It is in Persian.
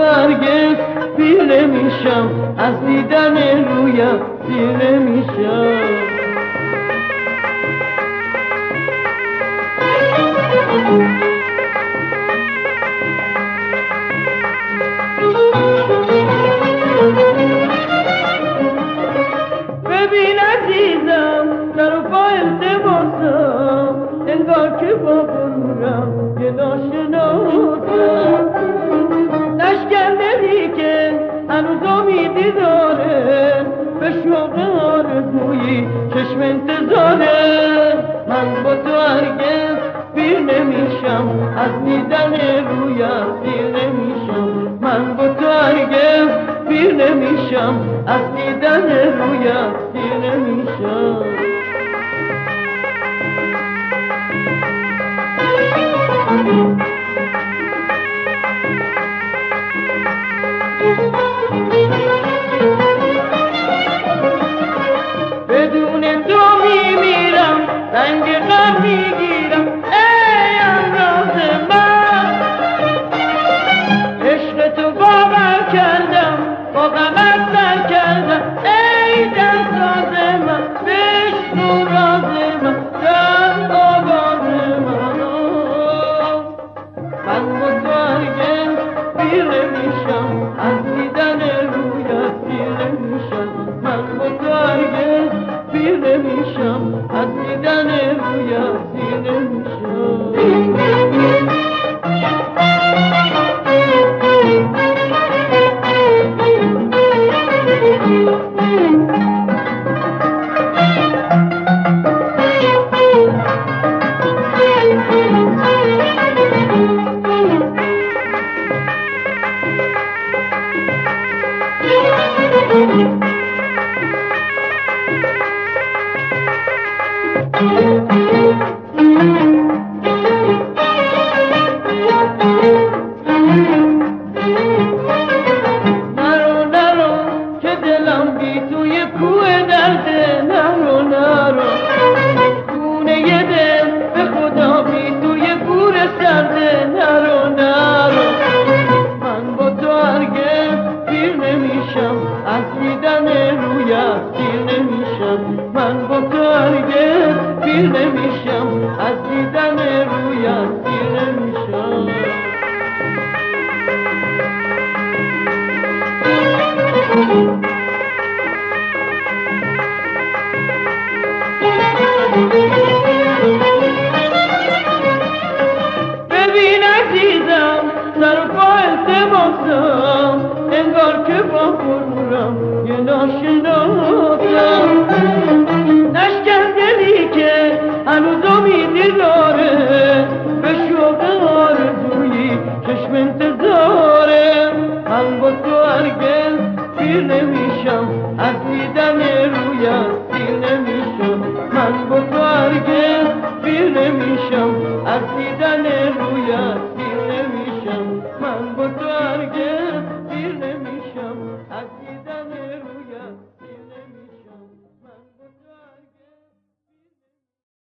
هرگز پیر نمیشم، از دیدن رویت دیر نمیشم. ببین عزیزم در پا التماسم، انگار که با غرورم یه ناشناسم. نشکنده‌ای که هنوز امیدی داره، به شوق آرزویی چشم انتظاره. من با تو هرگز پیر نمیشم، از دیدن رویت دیر نمیشم. من با تو هرگز پیر نمیشم، از دیدن رویت دیر نمیشم. بدون تو میمیرم، رنگ غم میگیرم. ای امراض من، عشق تو باور کردم، با غمت سر کردم. ای دلساز من، بشنو راز من، در آواز من. من با تو هرگز پیر نمیشم، از دیدن رویت دیر نمیشم. من با تو هرگز پیر نمیشم، از دیدن رویت دیر نمیشم. نرو نرو که دلم بی توی کوه درده. نرو نرو خونه دل به خدا بی توی گور سرده. نرو نرو من با تو هرگز پیر نمیشم، از دیدن رویت دیر نمیشم. من با تو هرگز پیر نمیشم، از دیدن رویت دیر نمیشم. ببین عزیزم در پا التماسم، انگار که با غرورم یه ناشناسم. نشکنده‌ای که هنوز امیدی داره، به شوق آرزویی چشم انتظاره. من با تو هرگز پیر نمیشم، از دیدن رویت دیر نمیشم. من با تو هرگز پیر نمیشم، از دیدن